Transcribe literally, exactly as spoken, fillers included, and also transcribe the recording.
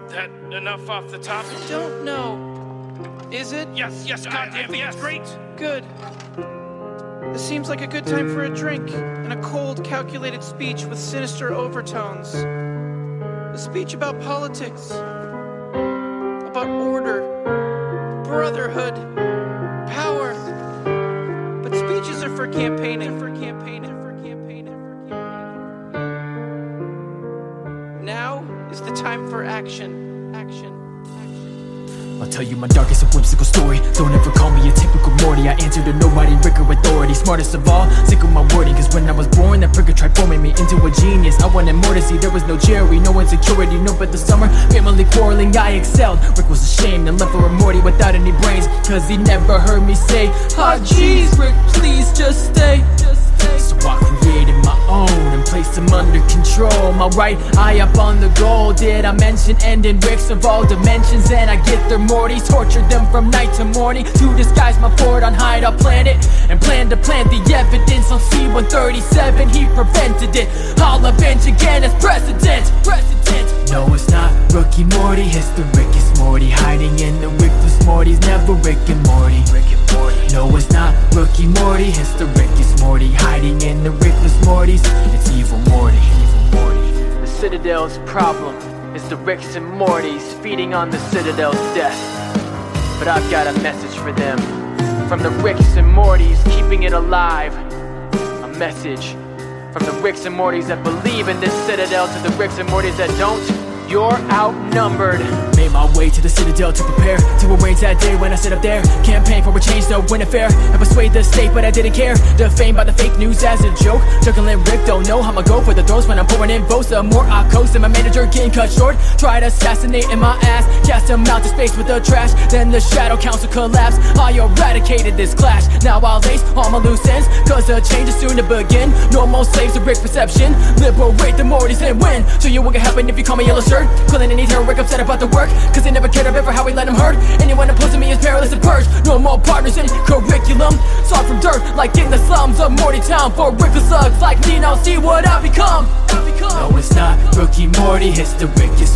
that enough off the top? I don't know. Is it? Yes, yes, goddamn, yes. Great. Good. This seems like a good time for a drink and a cold, calculated speech with sinister overtones. A speech about politics, about order, brotherhood, power. But speeches are for campaigning, for campaigning, for campaigning, for campaigning. Now is the time for action, action. I'll tell you my darkest and whimsical story. Don't ever call me a typical Morty. I answer to nobody, Rick or authority. Smartest of all, sick of my wording. Cause when I was born, that pricker tried forming me into a genius. I wanted more to see, there was no cherry, no insecurity. No, but the summer, family quarreling, I excelled. Rick was ashamed and left for a Morty without any brains. Cause he never heard me say, ah jeez, Rick, please just stay. So I created my own and placed him under control. My right eye up on the goal. Did I mention ending Ricks of all dimensions? And I get their Mortys, tortured them from night to morning to disguise my fort on Hideout Planet and plan to plant the evidence on C one thirty-seven. He prevented it. I'll avenge again as president. President. No, it's not Rookie Morty, it's the Rickus Morty. Hiding in the Rickless Mortys, never Rick and Morty. Rick and Morty. No, it's not Rookie Morty, it's the Rickus Morty. Hiding in the Rickless Mortys, it's Evil Morty. Evil Morty. The Citadel's problem is the Ricks and Mortys feeding on the Citadel's death. But I've got a message for them. From the Ricks and Mortys keeping it alive. A message from the Ricks and Mortys that believe in this Citadel to the Ricks and Mortys that don't. You're outnumbered. Made my way to the Citadel to prepare to arrange that day when I sit up there. Campaign for a change, no win affair. I persuade the state, but I didn't care. Defamed by the fake news as a joke. Juggling Rick, don't know how I'ma go for the throws when I'm pouring in votes. The more I coast and my manager getting cut short. Tried assassinating my ass, cast him out to space with the trash. Then the Shadow Council collapsed. I eradicated this clash. Now I'll lace all my loose ends, cause the change is soon to begin. No more slaves of Rick perception. Liberate the Mortys and win. Show you what can happen if you call me yellow shirt. Quilling and eat her Rick upset about the work, cause they never cared about for how we let him hurt. Anyone opposing me is perilous and purge. No more partners in curriculum. Saw from dirt like in the slums of Morty Town. For Rickless slugs like me, now see what I become. I become. No, it's not Rookie Morty, it's the Rickus